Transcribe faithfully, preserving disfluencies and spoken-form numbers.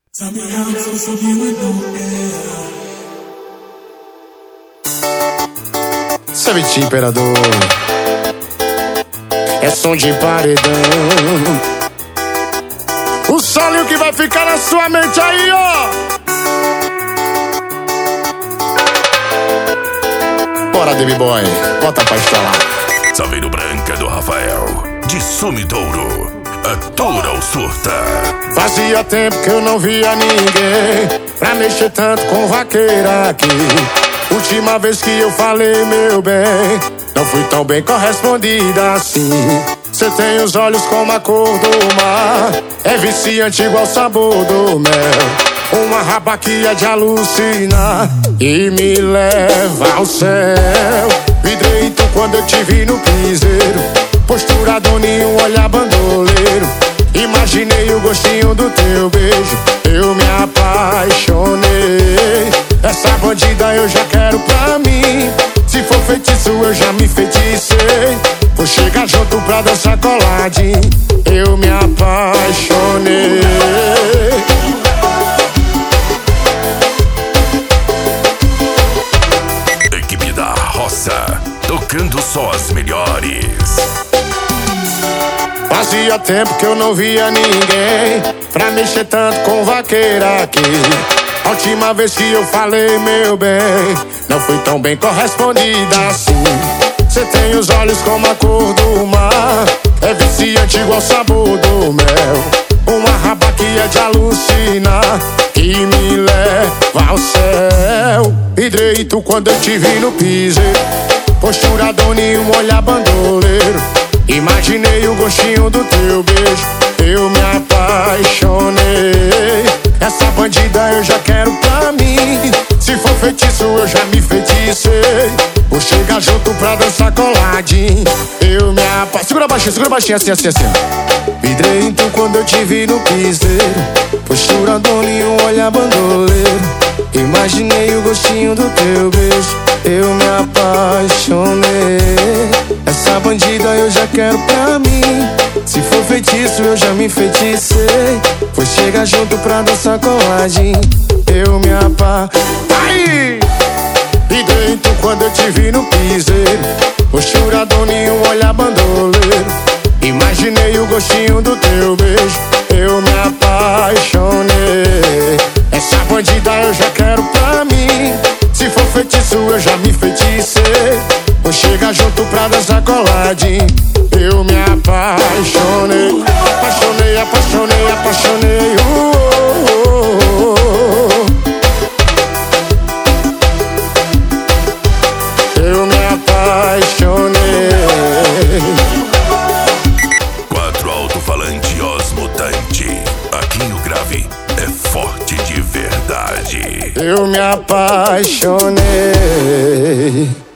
Tell me how I'm supposed to be with no air. Sabe, imperador, é som de paredão. O solinho que vai ficar na sua mente aí, ó. Bora, David Boy, bota pra estralar. Saveiro Branca do Rafael, de Sumidouro, atura ou surta. Fazia tempo que eu não via ninguém pra mexer tanto com vaqueira aqui. Última vez que eu falei, meu bem, não fui tão bem correspondida assim. Cê tem os olhos como a cor do mar, é viciante igual o sabor do mel. Uma raba que é de alucinar e me leva ao céu. Vidrei tu quando eu te vi no piseiro, postura doninho, um olhar bandoleiro. Imaginei o gostinho do teu beijo, eu me apaixonei. Essa bandida eu já quero pra mim, se for feitiço eu já me feticei. Vou chegar junto pra dançar coladinho, eu me apaixonei. Equipe da Roça, tocando só as melhores. Fazia tempo que eu não via ninguém pra mexer tanto com vaqueira aqui. A última vez que eu falei, meu bem, não fui tão bem correspondida assim. Cê tem os olhos como a cor do mar, é viciante igual o sabor do mel. Uma raba que é de alucinar, que me leva ao céu. Vidrei tu quando eu te vi no piseiro, postura doninho, um olhar bandoleiro. Imaginei o gostinho do teu beijo, eu me apaixonei. Essa bandida eu já quero pra mim, se for feitiço eu já me feticei. Vou chegar junto pra dançar coladinho, eu me apaixonei. Segura baixinho, segura baixinho, assim, assim, assim. Vidrei então quando eu te vi no piseiro, postura doninho, um olhar bandoleiro. Imaginei o gostinho do teu beijo, eu me apaixonei. Essa bandida eu já quero pra mim, se for feitiço eu já me feticei. Vou chegar junto pra dançar coladinho, eu me apaixonei. E dentro quando eu te vi no piseiro, postura doninho, um olhar bandoleiro. Imaginei o gostinho do teu beijo, eu me apaixonei. Essa bandida eu já quero pra mim, se for feitiço eu já me feticei. Vou chegar junto pra dançar coladinho, eu me apaixonei. Apaixonei, apaixonei, apaixonei, uh, uh, uh, uh. Eu me apaixonei. Quatro alto-falante Osmutante, aqui o grave é forte de verdade. Eu me apaixonei.